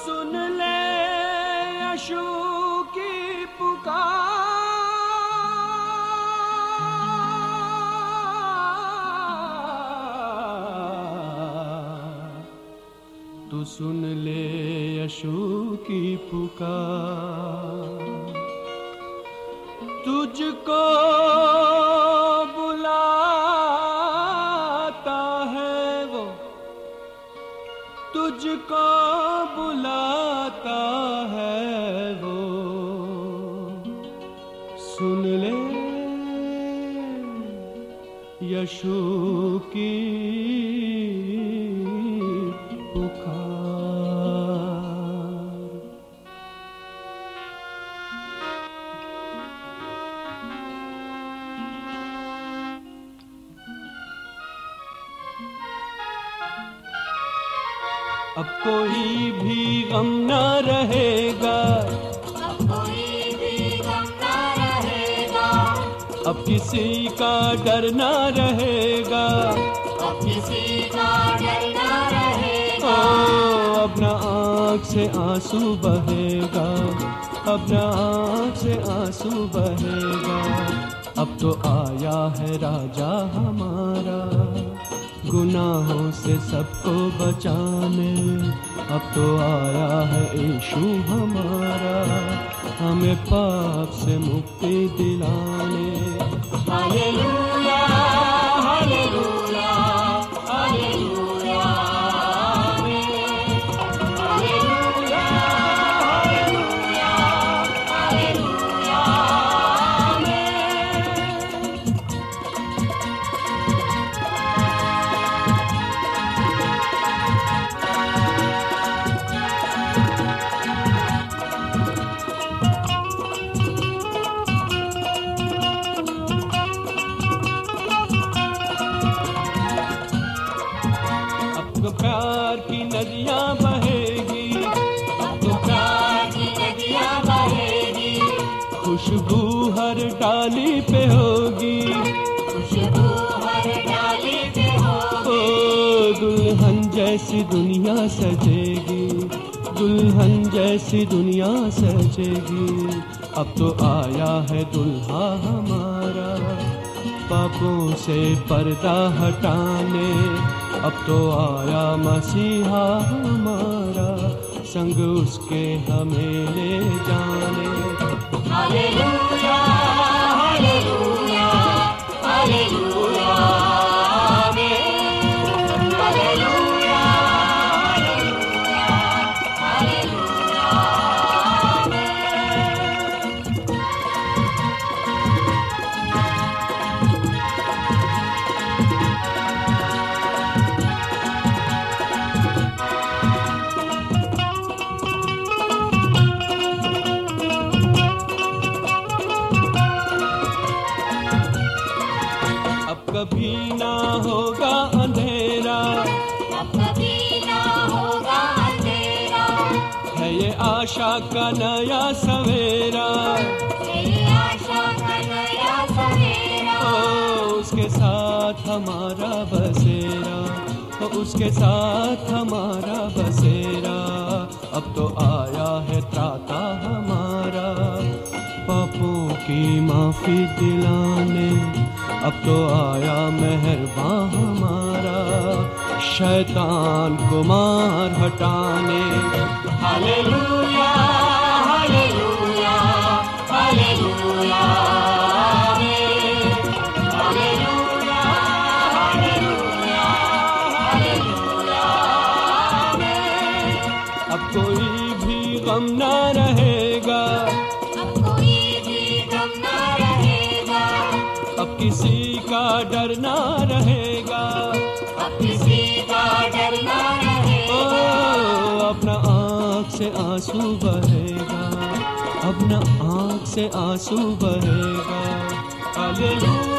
सुन ले यशु की पुकार, तू सुन ले यशु की पुकार। तुझको बुलाता है वो, तुझको बुलाता है वो, सुन ले यशु की अब कोई भी गम न रहेगा, अब कोई भी गम न रहेगा, अब किसी का डर न रहेगा, अब किसी का डर न रहेगा। अब न आँख से आंसू बहेगा, अब न आँख से आंसू बहेगा। अब तो आया है राजा हमारा, गुनाहों से सबको बचाने। अब तो आया है यीशु हमारा, हमें पाप से मुक्ति दिलाने। Hallelujah hallelujah hallelujah hallelujah hallelujah hallelujah. प्यार की नदियाँ बहेगी, अब तो प्यार की नदियाँ बहेगी, खुशबू हर डाली पे होगी, खुशबू हर डाली पे होगी। ओ दुल्हन जैसी दुनिया सजेगी, दुल्हन जैसी दुनिया सजेगी। अब तो आया है दुल्हा हमारा, पापों से पर्दा हटाने। अब तो आया मसीहा हमारा, संग उसके हमें ले जाने। Hallelujah hallelujah hallelujah amen. Hallelujah hallelujah hallelujah कभी ना होगा अंधेरा, अब कभी ना होगा अंधेरा, है ये आशा का नया सवेरा। तेरी आशा का नया सवेरा। ओ उसके साथ हमारा बसेरा, ओ उसके साथ हमारा बसेरा। अब तो आया है त्राता हमारा, पापों की माफी दिलाने। अब तो आया मेहरबान हमारा, शैतान को मार हटाने। Hallelujah hallelujah hallelujah amen. Hallelujah hallelujah hallelujah amen. अब कोई भी गम न रहेगा, अब कोई भी गम न रहेगा, अब किसी का डर न रहेगा, अब किसी का डर न ओ रहेगा। अपना आँख से आंसू बहेगा, अपना आँख से आंसू बहेगा। हालेलुया।